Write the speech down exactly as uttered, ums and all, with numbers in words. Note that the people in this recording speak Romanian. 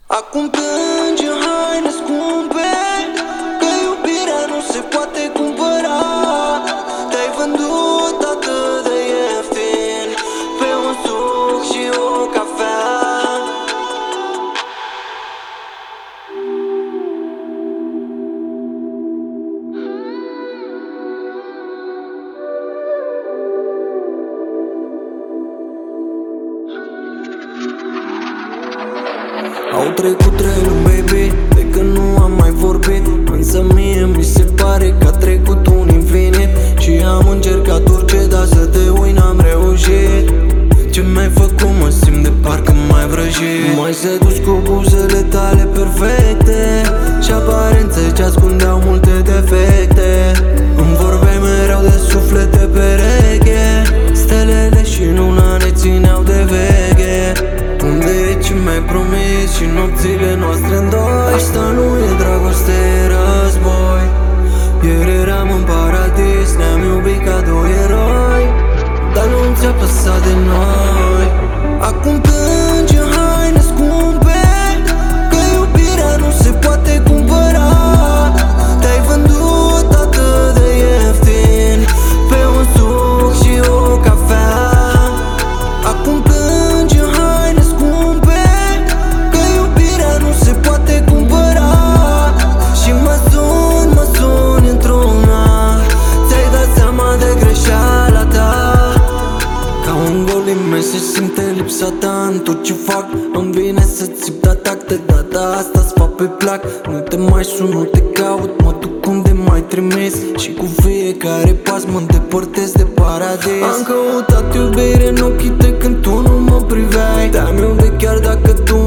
Acum plângi în haine scumpe, că iubirea nu se poate cumpăra. Te-ai vândut atât de ieftin pe un suc și o cafea. Au trecut trei luni, baby, de când nu am mai vorbit. Însă mie mi se pare că a trecut un infinit. Și am încercat orice, dar să te uit n-am reușit. Ce mi-ai făcut, mă simt de parcă m-ai vrăjit. M-ai sedus cu buzele tale perfecte și aparențe ce ascundeau multe defecte. Îmi vorbeai mereu de suflete pereche, stelele și luna ne țineau de veche. Unde e ce mi-ai promis și nopțile noastre în doi? Asta nu e dragoste, e război. Ieri eram în paradis, ne-am iubit ca doi eroi, dar nu ți-a păsat de noi. Acum plângi în haine scumpe, că iubirea nu se poate cumpăra. Te-ai vândut atât de ieftin pe un suc și o cafea. Acum plângi în haine scumpe, că iubirea nu se poate cumpăra. Și mă sun, mă sun într-una, ți-ai dat seama de greșeala ta. Ca un gol imens se simte lipsa ta în tot ce fac. Îmi vine să țip de atac, de data asta-ți fac pe plac. Nu te mai sun, nu te caut, mă duc unde m-ai trimis. Și cu fiecare pas mă îndepărtez de paradis. Am căutat iubire în ochii tăi când tu nu mă priveai. Te-am iubit chiar dacă tu